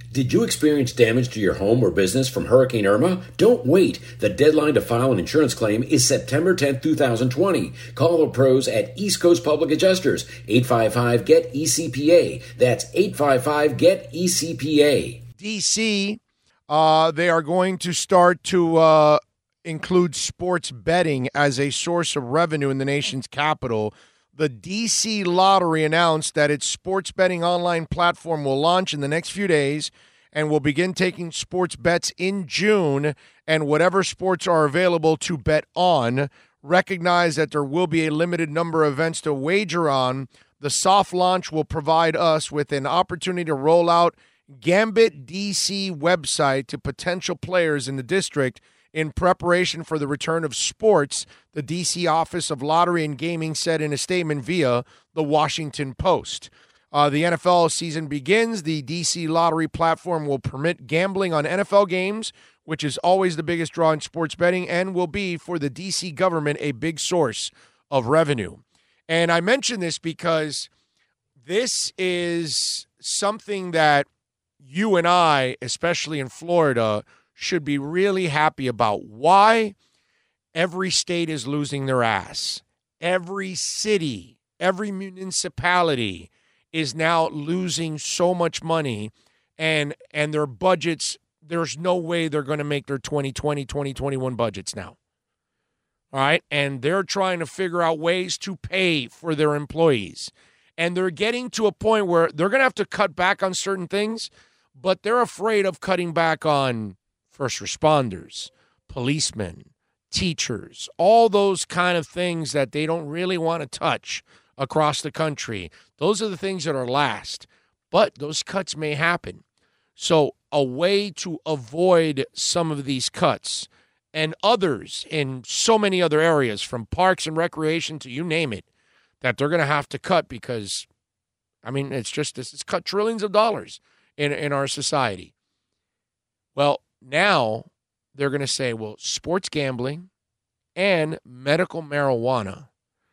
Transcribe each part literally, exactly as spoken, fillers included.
Did you experience damage to your home or business from Hurricane Irma? Don't wait. The deadline to file an insurance claim is September tenth, twenty twenty. Call the pros at East Coast Public Adjusters, eight five five, G E T E C P A. That's eight five five, G E T E C P A. D C, uh, they are going to start to uh, include sports betting as a source of revenue in the nation's capital. The D C Lottery announced that its sports betting online platform will launch in the next few days and will begin taking sports bets in June, and whatever sports are available to bet on. Recognize that there will be a limited number of events to wager on. The soft launch will provide us with an opportunity to roll out Gambit D C website to potential players in the district in preparation for the return of sports, the D C Office of Lottery and Gaming said in a statement via the Washington Post. Uh, the N F L season begins. The D C Lottery platform will permit gambling on N F L games, which is always the biggest draw in sports betting, and will be, for the D C government, a big source of revenue. And I mention this because this is something that you and I, especially in Florida, should be really happy about. Why? Every state is losing their ass. Every city, every municipality is now losing so much money, and and their budgets, there's no way they're going to make their twenty twenty, twenty twenty-one budgets now. All right? And they're trying to figure out ways to pay for their employees. And they're getting to a point where they're going to have to cut back on certain things, but they're afraid of cutting back on first responders, policemen, teachers, all those kind of things that they don't really want to touch across the country. Those are the things that are last, but those cuts may happen. So a way to avoid some of these cuts and others in so many other areas, from parks and recreation to you name it, that they're going to have to cut because, I mean, it's just this, it's cut trillions of dollars in, in our society. Well, now they're going to say, well, sports gambling and medical marijuana,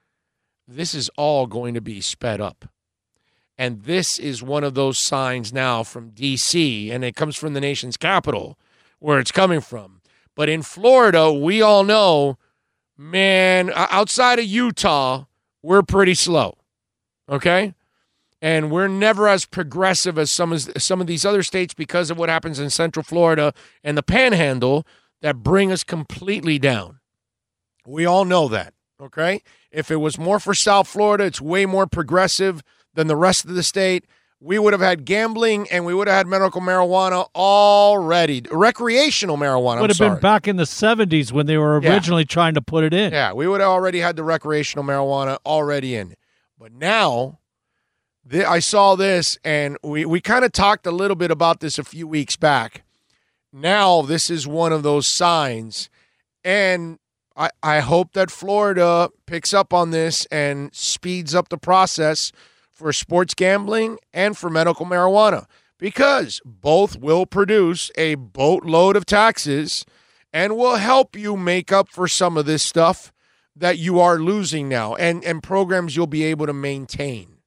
this is all going to be sped up. And this is one of those signs now from D C, and it comes from the nation's capital, where it's coming from. But in Florida, we all know, man, outside of Utah, we're pretty slow, okay? And we're never as progressive as some of, some of these other states because of what happens in Central Florida and the Panhandle that bring us completely down. We all know that, okay? If it was more for South Florida, it's way more progressive than the rest of the state. We would have had gambling and we would have had medical marijuana already. Recreational marijuana, would I'm have sorry. been back in the seventies when they were originally yeah. trying to put it in. Yeah, we would have already had the recreational marijuana already in. But now, th- I saw this, and we, we kind of talked a little bit about this a few weeks back. Now, this is one of those signs, and I, I hope that Florida picks up on this and speeds up the process for sports gambling and for medical marijuana, because both will produce a boatload of taxes and will help you make up for some of this stuff that you are losing now, and, and programs you'll be able to maintain.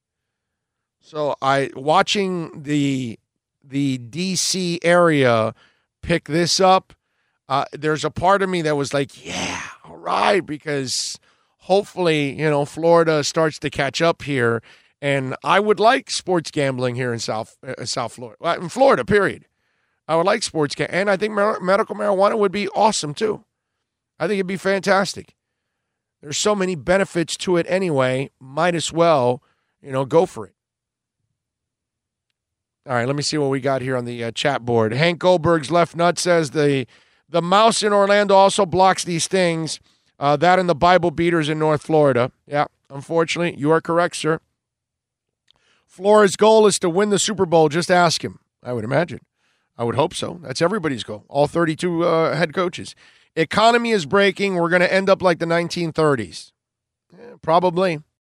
So I watching the the D C area pick this up, uh, there's a part of me that was like, yeah, all right, because hopefully, you know, Florida starts to catch up here. And I would like sports gambling here in South uh, South Florida, well, in Florida, period. I would like sports gambling. And I think mar- medical marijuana would be awesome, too. I think it'd be fantastic. There's so many benefits to it anyway. Might as well, you know, go for it. All right, let me see what we got here on the uh, chat board. Hank Goldberg's left nut says the, the mouse in Orlando also blocks these things. Uh, that and the Bible beaters in North Florida. Yeah, unfortunately, you are correct, sir. Flores' goal is to win the Super Bowl. Just ask him. I would imagine. I would hope so. That's everybody's goal. All thirty-two uh, head coaches. Economy is breaking. We're going to end up like the nineteen thirties. Yeah, probably.